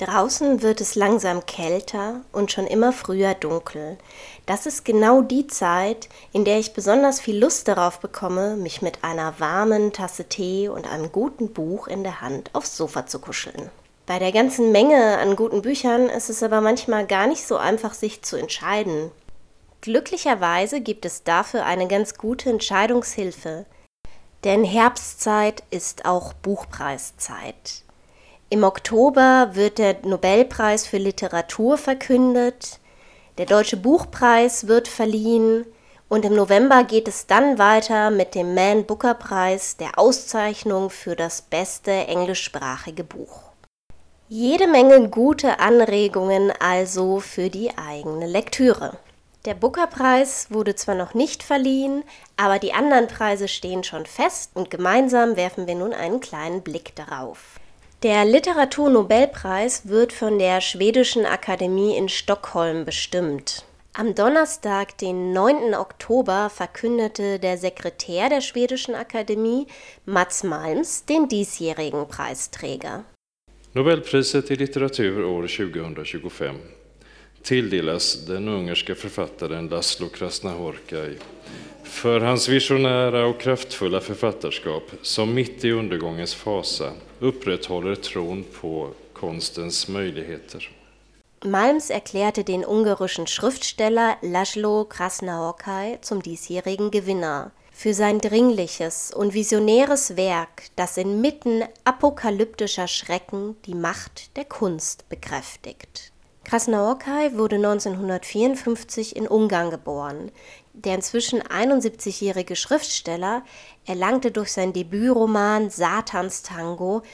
Draußen wird es langsam kälter und schon immer früher dunkel. Das ist genau die Zeit, in der ich besonders viel Lust darauf bekomme, mich mit einer warmen Tasse Tee und einem guten Buch in der Hand aufs Sofa zu kuscheln. Bei der ganzen Menge an guten Büchern ist es aber manchmal gar nicht so einfach, sich zu entscheiden. Glücklicherweise gibt es dafür eine ganz gute Entscheidungshilfe, denn Herbstzeit ist auch Buchpreiszeit. Im Oktober wird der Nobelpreis für Literatur verkündet, der Deutsche Buchpreis wird verliehen und im November geht es dann weiter mit dem Man Booker Preis, der Auszeichnung für das beste englischsprachige Buch. Jede Menge gute Anregungen also für die eigene Lektüre. Der Booker-Preis wurde zwar noch nicht verliehen, aber die anderen Preise stehen schon fest und gemeinsam werfen wir nun einen kleinen Blick darauf. Der Literaturnobelpreis wird von der Schwedischen Akademie in Stockholm bestimmt. Am Donnerstag, den 9. Oktober, verkündete der Sekretär der Schwedischen Akademie, Mats Malms, den diesjährigen Preisträger. Nobelpriset i litteratur år 2025 tilldelas den ungerska författaren Laszlo Krasznahorkai för hans visionära och kraftfulla författarskap som mitt i undergångens fasa upprätthåller tron på konstens möjligheter. Malms erklärte den ungarischen Schriftsteller Laszlo Krasznahorkai zum diesjährigen Gewinner für sein dringliches und visionäres Werk, das inmitten apokalyptischer Schrecken die Macht der Kunst bekräftigt. Krasznahorkai wurde 1954 in Ungarn geboren. Der inzwischen 71-jährige Schriftsteller erlangte durch sein Debütroman Satanstango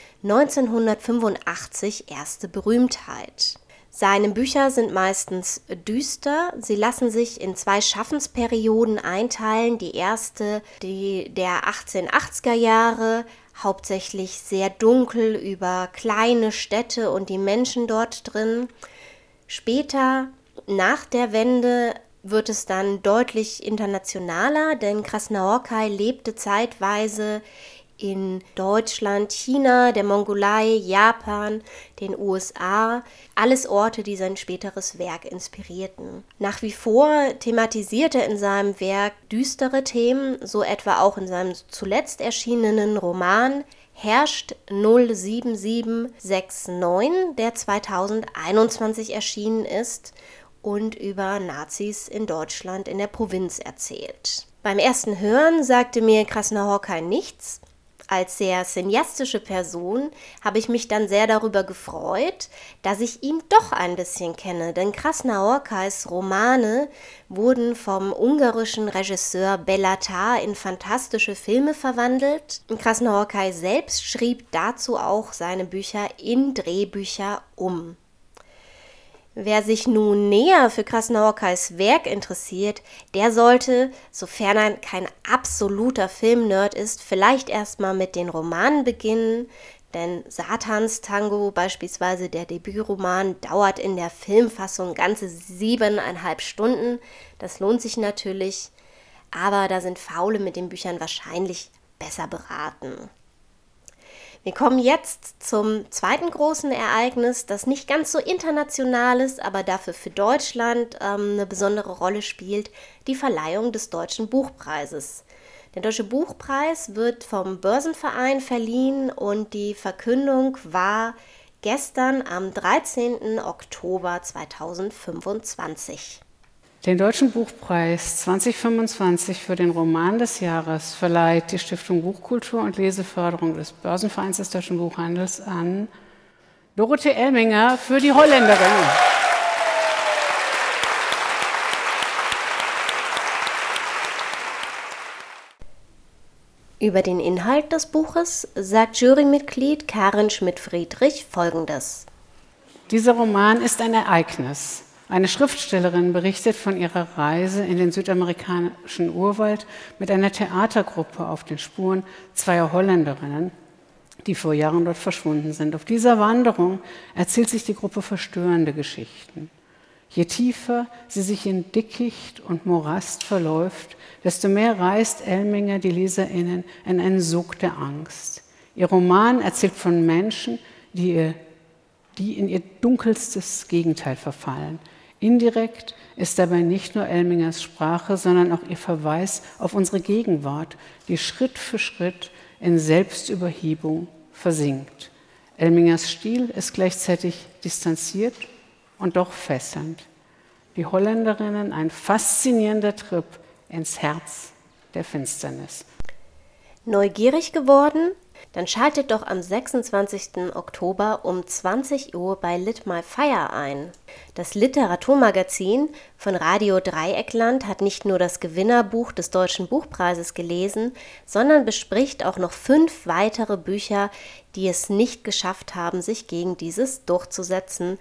1985 erste Berühmtheit. Seine Bücher sind meistens düster, sie lassen sich in 2 Schaffensperioden einteilen. Die erste, die der 1880er Jahre, hauptsächlich sehr dunkel über kleine Städte und die Menschen dort drin. Später, nach der Wende, wird es dann deutlich internationaler, denn Krasznahorkai lebte zeitweise in Deutschland, China, der Mongolei, Japan, den USA, alles Orte, die sein späteres Werk inspirierten. Nach wie vor thematisiert er in seinem Werk düstere Themen, so etwa auch in seinem zuletzt erschienenen Roman Herrscht 07769, der 2021 erschienen ist und über Nazis in Deutschland in der Provinz erzählt. Beim ersten Hören sagte mir Krasznahorkai nichts. Als sehr cineastische Person habe ich mich dann sehr darüber gefreut, dass ich ihn doch ein bisschen kenne, denn Krasznahorkais Romane wurden vom ungarischen Regisseur Béla Tarr in fantastische Filme verwandelt. Krasznahorkai selbst schrieb dazu auch seine Bücher in Drehbücher um. Wer sich nun näher für Krasznahorkais Werk interessiert, der sollte, sofern er kein absoluter Filmnerd ist, vielleicht erstmal mit den Romanen beginnen, denn Satanstango, beispielsweise der Debütroman, dauert in der Filmfassung ganze 7,5 Stunden. Das lohnt sich natürlich, aber da sind Faule mit den Büchern wahrscheinlich besser beraten. Wir kommen jetzt zum zweiten großen Ereignis, das nicht ganz so international ist, aber dafür für Deutschland eine besondere Rolle spielt, die Verleihung des Deutschen Buchpreises. Der Deutsche Buchpreis wird vom Börsenverein verliehen und die Verkündung war gestern am 13. Oktober 2025. Den Deutschen Buchpreis 2025 für den Roman des Jahres verleiht die Stiftung Buchkultur und Leseförderung des Börsenvereins des Deutschen Buchhandels an Dorothee Elminger für Die Holländerin. Über den Inhalt des Buches sagt Jurymitglied Karin Schmidt-Friedrich Folgendes. Dieser Roman ist ein Ereignis. Eine Schriftstellerin berichtet von ihrer Reise in den südamerikanischen Urwald mit einer Theatergruppe auf den Spuren 2 Holländerinnen, die vor Jahren dort verschwunden sind. Auf dieser Wanderung erzählt sich die Gruppe verstörende Geschichten. Je tiefer sie sich in Dickicht und Morast verläuft, desto mehr reißt Elminger die LeserInnen in einen Sog der Angst. Ihr Roman erzählt von Menschen, die die in ihr dunkelstes Gegenteil verfallen. Indirekt ist dabei nicht nur Elmingers Sprache, sondern auch ihr Verweis auf unsere Gegenwart, die Schritt für Schritt in Selbstüberhebung versinkt. Elmingers Stil ist gleichzeitig distanziert und doch fesselnd. Die Holländerinnen, ein faszinierender Trip ins Herz der Finsternis. Neugierig geworden? Dann schaltet doch am 26. Oktober um 20 Uhr bei Lit My Fire ein. Das Literaturmagazin von Radio Dreieckland hat nicht nur das Gewinnerbuch des Deutschen Buchpreises gelesen, sondern bespricht auch noch 5 weitere Bücher, die es nicht geschafft haben, sich gegen dieses durchzusetzen,